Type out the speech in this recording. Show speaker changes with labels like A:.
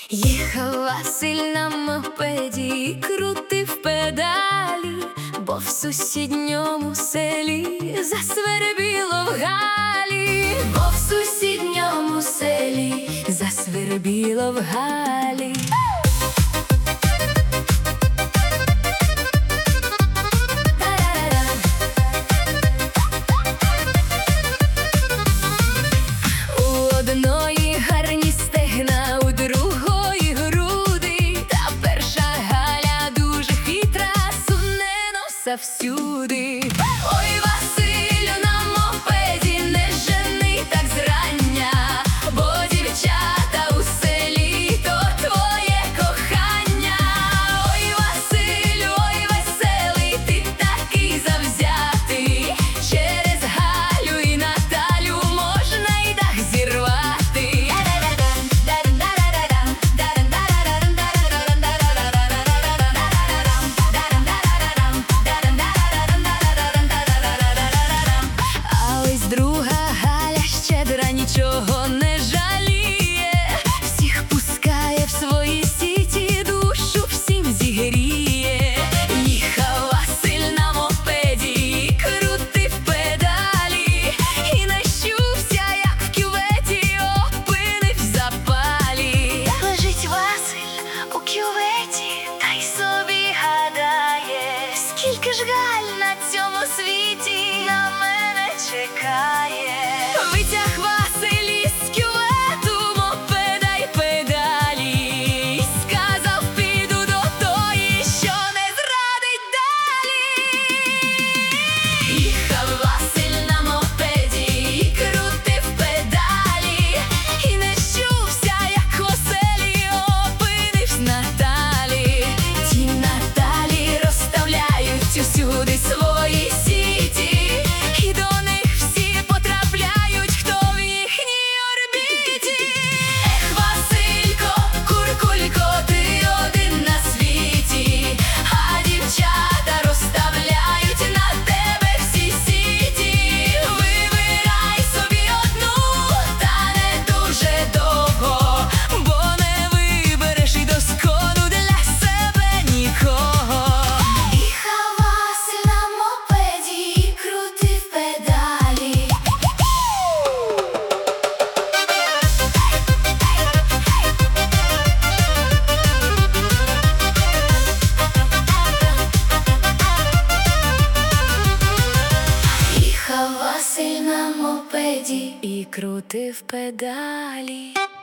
A: Їхав Василь на мопеді і крутив педалі, бо в сусідньому селі засвербіло в галі, бо в сусідньому селі засвербіло в галі. У одної гарні стегна, у другої груди, та перша Галя дуже хитра, суне носа всюди. Ой, Василю, на мопеді не жени так зрання, бо дівчата у селі то твоє кохання. Ой, Василю, ой, веселий, ти такий завзятий, через Галю і Наталю можна й дах зірвати. А ось друга Галя щедра, нічого не жаліє, всіх пускає в свої сіті, душу всім зігріє. Їхав Василь на мопеді і крутив педалі, і не щувся, як в кюветі опинив в запалі. Лежить Василь у кюветі, та й собі гадає, скільки ж Галь на цьому світі на мене чекає. Витяг Василь із кювету мопеда й педалі, і сказав, піду до тої, що не зрадить далі. Їхав Василь на мопеді і крутив педалі, і не щувся, як в оселі опинився Наталі. Ті Наталі розставляють усюди свої сіті, і до них всі потрапляють, хто в їхній орбіті. Ех, Василько, куркулько, ти один на світі, а дівчата розставляють на тебе всі сіті. Вибирай собі одну, та не дуже довго, бо не вибереш і доскону для себе нікого. Їхав Василь на мопеді і крутив педалі. Їхав Василь на мопеді і крутив педалі.